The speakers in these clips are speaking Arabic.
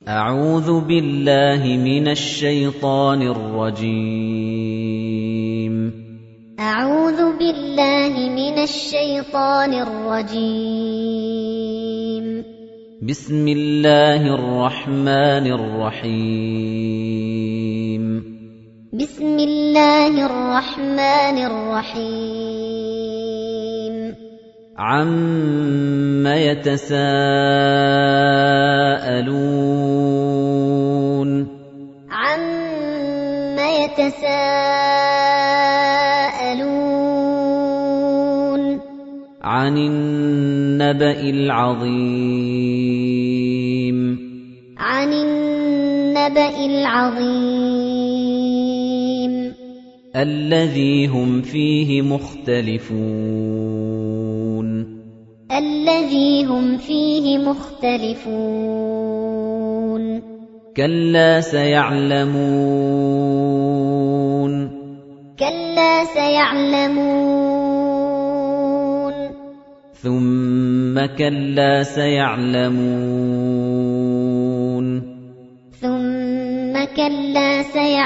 أعوذ بالله من الشيطان الرجيم. أعوذ بالله من الشيطان الرجيم. بسم الله الرحمن الرحيم. بسم الله الرحمن الرحيم. عَمَّ يَتَسَاءَلُونَ عَمَّ يَتَسَاءَلُونَ عَنِ النَّبَإِ الْعَظِيمِ عَنِ النَّبَإِ الْعَظِيمِ الَّذِي هُمْ فِيهِ مُخْتَلِفُونَ الَّذِي هُمْ فِيهِ مُخْتَلِفُونَ كَلَّا سَيَعْلَمُونَ كَلَّا سَيَعْلَمُونَ ثُمَّ كَلَّا سَيَعْلَمُونَ ثُمَّ كَلَّا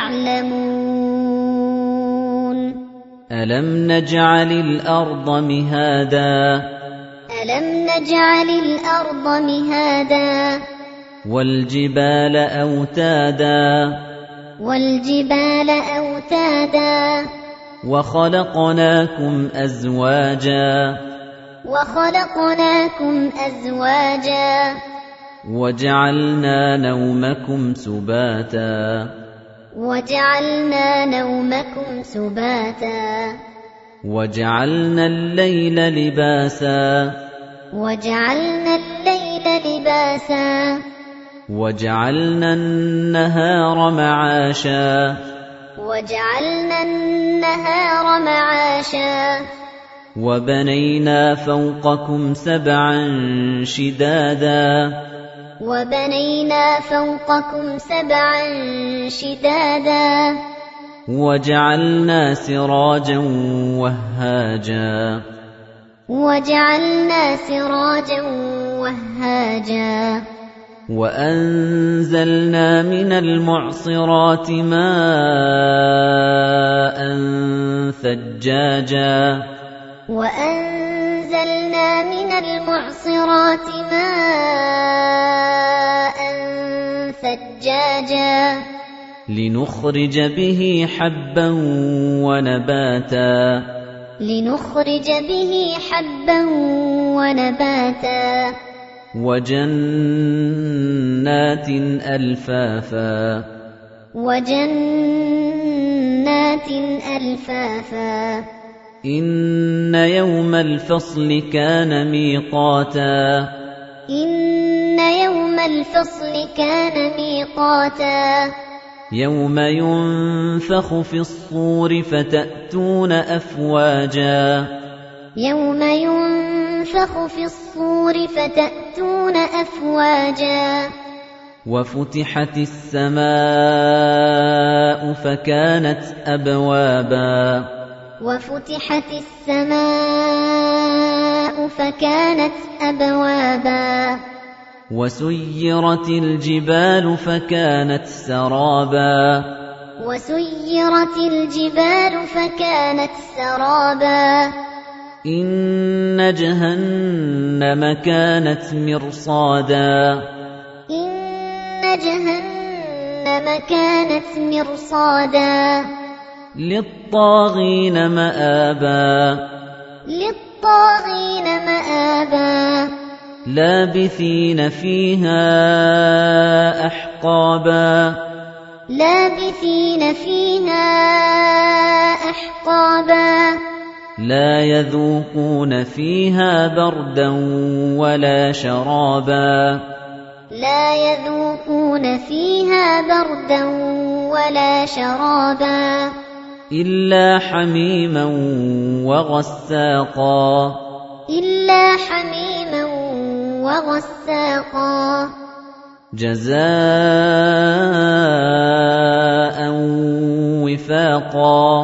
سَيَعْلَمُونَ أَلَمْ نَجْعَلِ الْأَرْضَ مِهَادًا أَلَمْ نَجْعَلِ الْأَرْضَ مِهَادًا وَالْجِبَالَ أَوْتَادًا وَالْجِبَالَ أَوْتَادًا وَخَلَقْنَاكُمْ أَزْوَاجًا وَخَلَقْنَاكُمْ أَزْوَاجًا وَجَعَلْنَا نَوْمَكُمْ سُبَاتًا وَجَعَلْنَا نَوْمَكُمْ سُبَاتًا وَجَعَلْنَا اللَّيْلَ لِبَاسًا وَجَعَلْنَا اللَّيْلَ لِبَاسًا وَجَعَلْنَا النَّهَارَ مَعَاشًا وَجَعَلْنَا النَّهَارَ مَعَاشًا وَبَنَيْنَا فَوْقَكُمْ سَبْعًا شِدَادًا وَبَنَيْنَا فَوْقَكُمْ سَبْعًا شِدَادًا وَجَعَلْنَا سِرَاجًا وَهَّاجًا وَجَعَلْنَا سِرَاجًا وَهَّاجًا وَأَنزَلْنَا مِنَ الْمُعْصِرَاتِ مَاءً ثَجَّاجًا وَأَنزَلْنَا مِنَ الْمُعْصِرَاتِ مَاءً ثَجَّاجًا لِنُخْرِجَ بِهِ حَبًّا وَنَبَاتًا لِنُخْرِجَ بِهِ حَبًّا وَنَبَاتًا وَجَنَّاتٍ أَلْفَافًا وَجَنَّاتٍ أَلْفَافًا إِنَّ يَوْمَ الْفَصْلِ كَانَ مِيقَاتًا إِنَّ يَوْمَ الْفَصْلِ كَانَ مِيقَاتًا يَوْمَ يُنفَخُ فِي الصُّورِ فَتَأْتُونَ أَفْوَاجًا يَوْمَ يُنفَخُ فِي الصُّورِ فَتَأْتُونَ أَفْوَاجًا وَفُتِحَتِ السَّمَاءُ فَكَانَتْ أَبْوَابًا وَفُتِحَتِ السَّمَاءُ فَكَانَتْ أَبْوَابًا وَسُيِّرَتِ الْجِبَالُ فَكَانَتْ سَرَابًا وَسُيِّرَتِ الْجِبَالُ فَكَانَتْ سَرَابًا إِنَّ جَهَنَّمَ كَانَتْ مِرْصَادًا إِنَّ جَهَنَّمَ كَانَتْ مِرْصَادًا لِّلطَّاغِينَ مَآبًا لِّلطَّاغِينَ مَآبًا لَّابِثِينَ فِيهَا أَحْقَابًا لَّابِثِينَ فِيهَا أَحْقَابًا لَّا يَذُوقُونَ فِيهَا بَرْدًا وَلَا شَرَابًا لَّا يَذُوقُونَ فِيهَا بَرْدًا وَلَا شَرَابًا إِلَّا حَمِيمًا وَغَسَّاقًا إِلَّا حَمِيمًا وَغَسَّاقًا جَزَاءً وِفَاقًا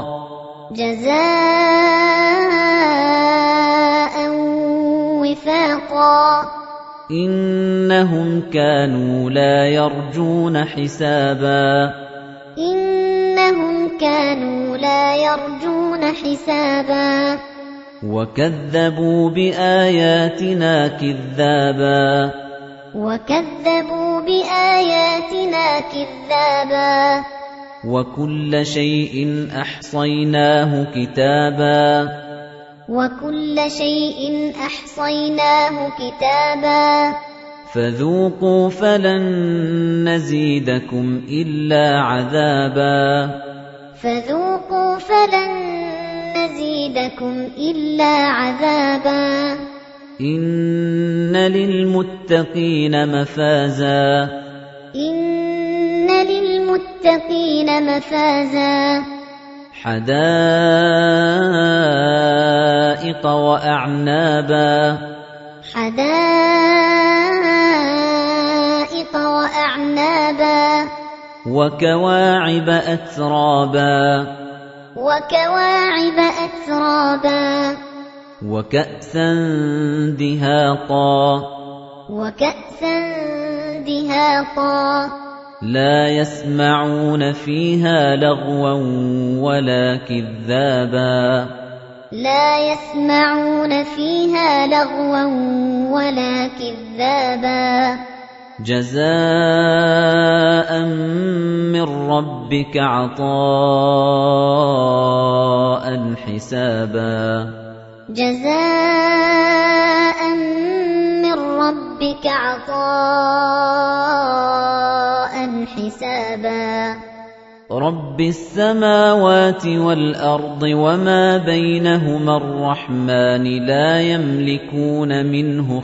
جَزَاءً وِفَاقًا إِنَّهُمْ إِنَّهُمْ كَانُوا لَا يَرْجُونَ حِسَابًا إِنَّهُمْ كَانُوا لَا يَرْجُونَ حِسَابًا وَكَذَّبُوا بِآيَاتِنَا كِذَّابًا وَكُلَّ شَيْءٍ أَحْصَيْنَاهُ كِتَابًا فَذُوقُوا فَلَن نَّزِيدَكُمْ إِلَّا عَذَابًا إِنَّ لِلْمُتَّقِينَ مَفَازًا حَدَائِقَ وَأَعْنَابًا وَكَوَاعِبَ أَتْرَابًا وَكَأْسًا دِهَاقًا لَا يَسْمَعُونَ فِيهَا لَغْوًا وَلَا كِذَّابًا جَزَاءً مِّن رَّبِّكَ عَطَاءً حِسَابًا رَبِّ السَّمَاوَاتِ وَالْأَرْضِ وَمَا بَيْنَهُمَا الرَّحْمَٰنِ لَا يَمْلِكُونَ مِنْهُ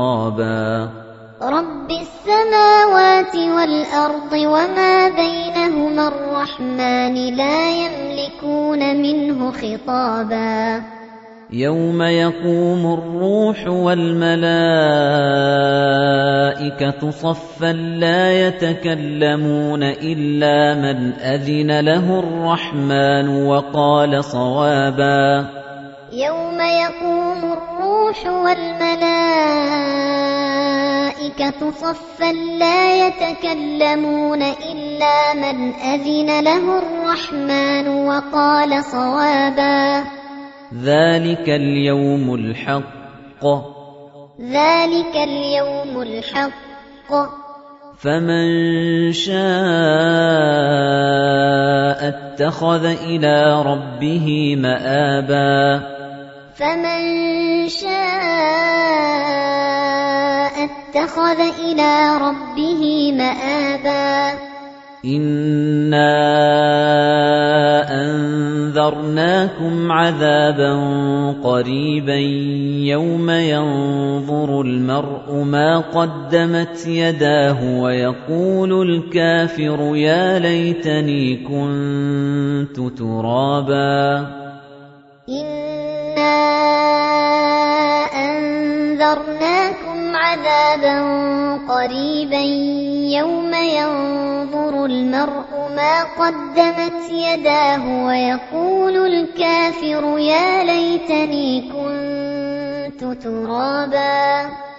خِطَابًا يَوْمَ يَقُومُ الرُّوحُ وَالْمَلَائِكَةُ صَفًّا لَّا يَتَكَلَّمُونَ إِلَّا مَنْ أَذِنَ لَهُ الرَّحْمَٰنُ وَقَالَ صَوَابًا يَوْمَ يَقُومُ الرُّوحُ وَالْمَلَائِكَةُ صَفًّا لَّا يَتَكَلَّمُونَ إِلَّا مَنْ أَذِنَ لَهُ الرَّحْمَٰنُ وَقَالَ صَوَابًا ذَلِكَ الْيَوْمُ الْحَقُّ فَمَن شَاءَ اتَّخَذَ إِلَىٰ رَبِّهِ مَآبًا إِنَّا أَنذَرْنَاكُمْ عَذَابًا قَرِيبًا يَوْمَ يَنظُرُ الْمَرْءُ مَا قَدَّمَتْ يَدَاهُ وَيَقُولُ الْكَافِرُ يَا لَيْتَنِي كُنتُ تُرَابًا إِنَّا أَنذَرْنَاكُمْ عَذَابًا قَرِيبًا يَوْمَ يَنظُرُ الْمَرْءُ مَا قَدَّمَتْ يَدَاهُ وَيَقُولُ الْكَافِرُ يَا لَيْتَنِي كُنتُ تُرَابًا